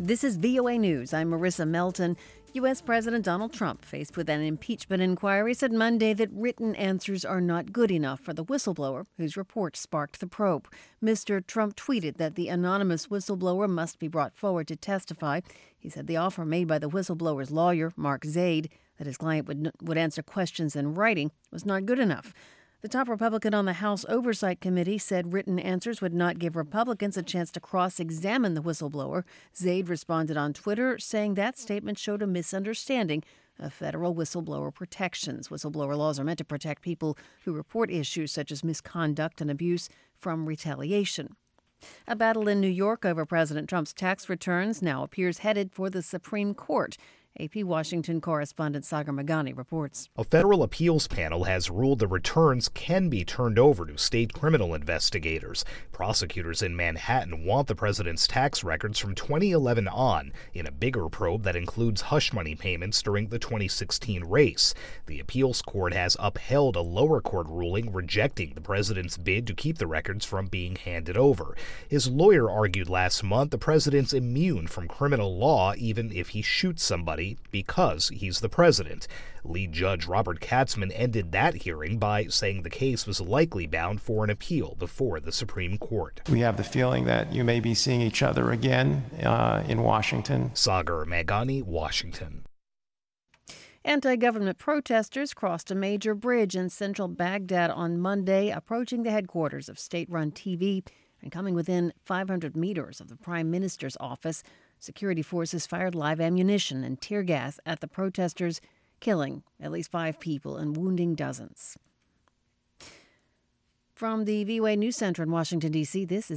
This is VOA News. I'm Marissa Melton. U.S. President Donald Trump, faced with an impeachment inquiry, said Monday that written answers are not good enough for the whistleblower whose report sparked the probe. Mr. Trump tweeted that the anonymous whistleblower must be brought forward to testify. He said the offer made by the whistleblower's lawyer, Mark Zaid, that his client would answer questions in writing was not good enough. The top Republican on the House Oversight Committee said written answers would not give Republicans a chance to cross-examine the whistleblower. Zaid responded on Twitter, saying that statement showed a misunderstanding of federal whistleblower protections. Whistleblower laws are meant to protect people who report issues such as misconduct and abuse from retaliation. A battle in New York over President Trump's tax returns now appears headed for the Supreme Court. AP Washington correspondent Sagar Meghani reports. A federal appeals panel has ruled the returns can be turned over to state criminal investigators. Prosecutors in Manhattan want the president's tax records from 2011 on in a bigger probe that includes hush money payments during the 2016 race. The appeals court has upheld a lower court ruling rejecting the president's bid to keep the records from being handed over. His lawyer argued last month the president's immune from criminal law even if he shoots somebody because he's the president. Lead Judge Robert Katzman ended that hearing by saying the case was likely bound for an appeal before the Supreme Court. We have the feeling that you may be seeing each other again in Washington. Sagar Meghani, Washington. Anti-government protesters crossed a major bridge in central Baghdad on Monday, approaching the headquarters of state-run TV and coming within 500 meters of the prime minister's office. Security forces fired live ammunition and tear gas at the protesters, killing at least 5 people and wounding dozens. From the VOA News Center in Washington, D.C., this is